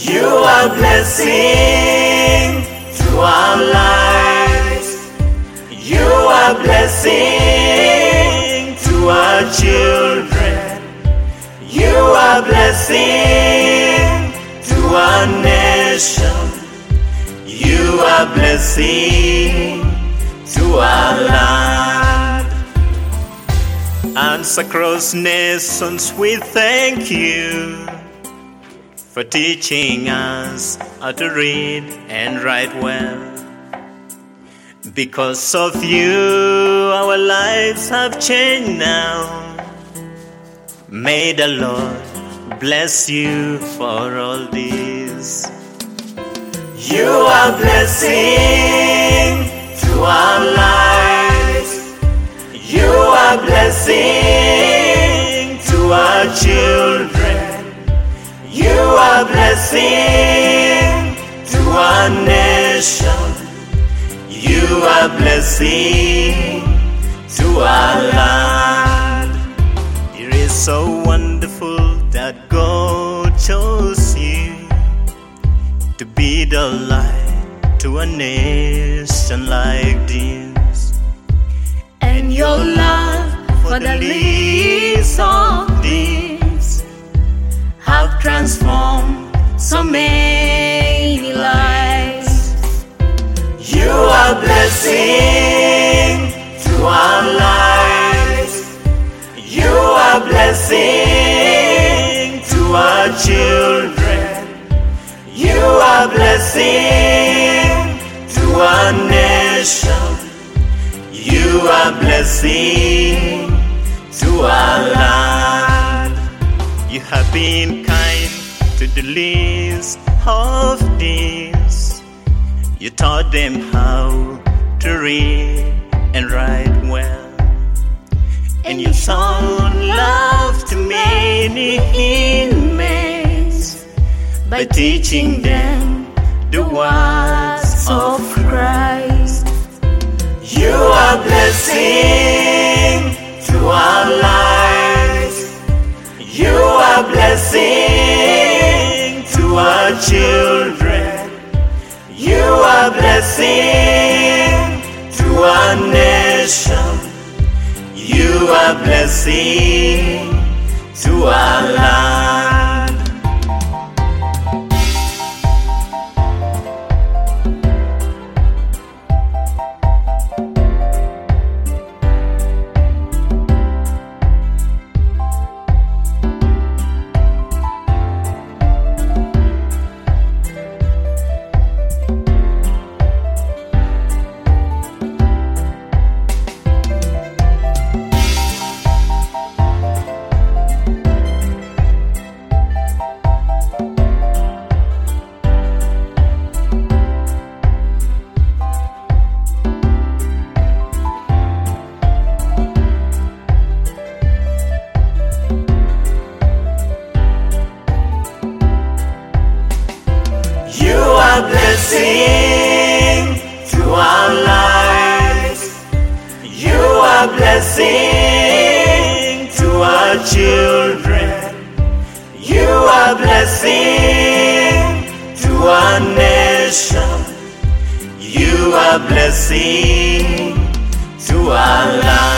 You are blessing to our lives. You are blessing to our children. You are blessing to our nation. You are blessing to our land. And across nations we thank you for teaching us how to read and write well. Because of you, our lives have changed now. May the Lord bless you for all this. You are blessing to our lives. You are blessing to our children. You are blessing to our nation. You are blessing to our land. It is so wonderful that God chose you to be the light to a nation like this. And your love for the least of these have transformed so many lives. You are blessing to our lives. You are blessing to our children. You are blessing to our nation. You are blessing to our land. You have been kind to the least of these. You taught them how to read and write well. And you showed love to many inmates by teaching them the words of Christ. You are blessing to our lives. You are blessing to our children. You are blessing to our nation. You are blessing to our land. Blessing to our lives. You are blessing to our children. You are blessing to our nation. You are blessing to our land.